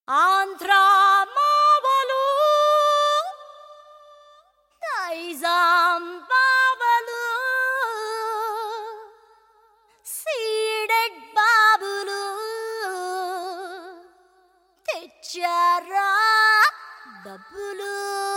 ఆంధ్రా మావలు నైజాం బావలు Ceded బాబులు తెచ్చారా డబ్బులు.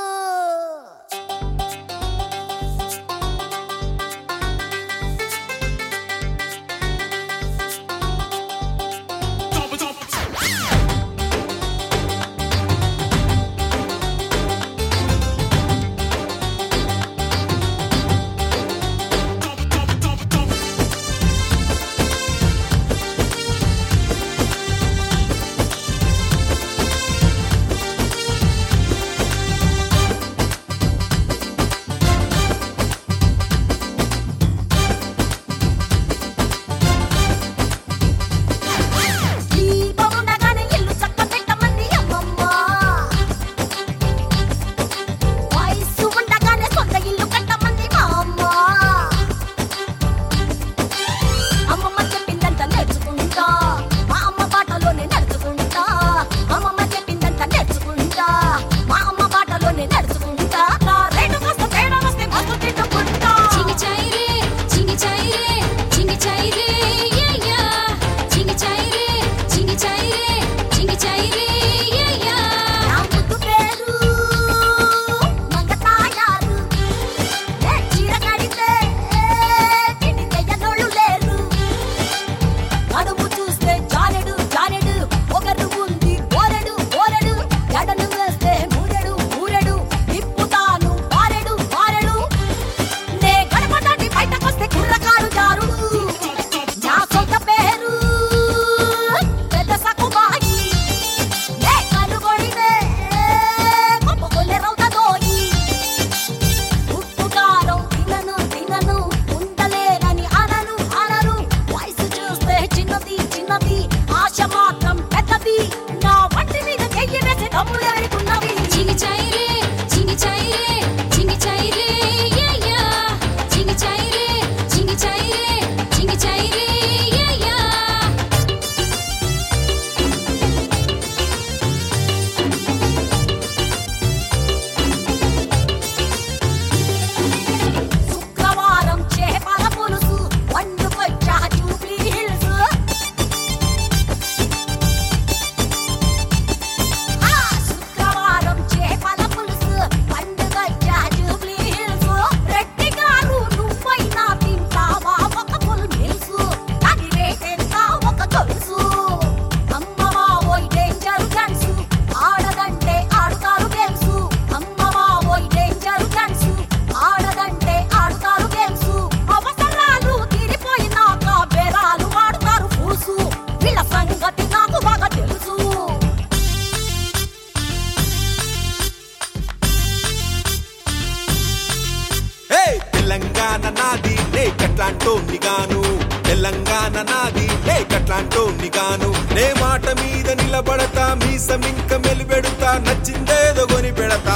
తెలంగాణ నాది లేకట్లాంటోని గాను, తెలంగాణ నాది లేకట్లాంటోని గాను. నే మాట మీద నిలబడతా, మీసమింక మెలిపెడతా, నచ్చిందేదో కొని పెడతా.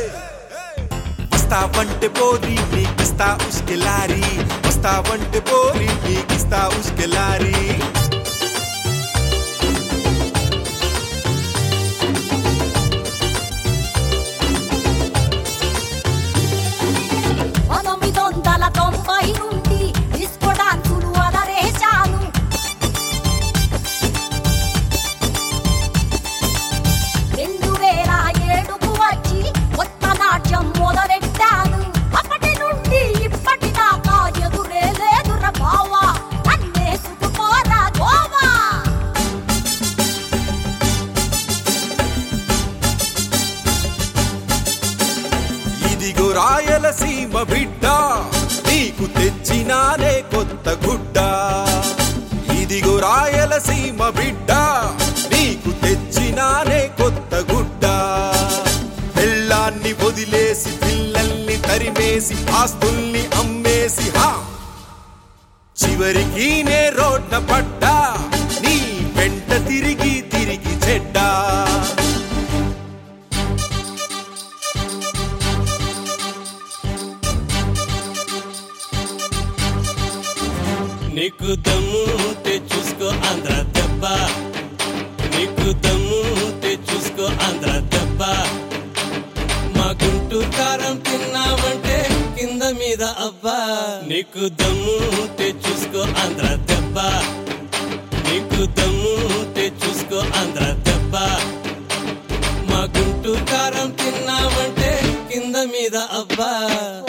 వస్తావంటే పోరి నీకిస్తా ఉస్కెలారి, వస్తావంటే పోరి నీకిస్తా ఉస్కెలారి. రాయలసీమ బిడ్డ నీకు తెచ్చినానే కొత్త గుడ్డ, ఇదిగో రాయలసీమ బిడ్డ నీకు తెచ్చినానే కొత్త గుడ్డ. పెళ్ళాన్ని వదిలేసి పిల్లల్ని తరిమేసి ఆస్తుల్ని అమ్మేసి చివరికి నే రోడ్న పడ్డా, నీ వెంట తిరిగి తిరిగి చెడ్డా. నీకు దమ్ము ఉంటే చూసుకో ఆంధ్ర దెబ్బ, నీకు దమ్ము ఉంటే మీద అబ్బా నీకు దమ్ము ఉంటే చూసుకో ఆంధ్ర దెబ్బ నీకు దమ్ము ఉంటే చూసుకో ఆంధ్ర దెబ్బ మా గుంటూరు కారం తిన్నామంటే కింద మీద అబ్బా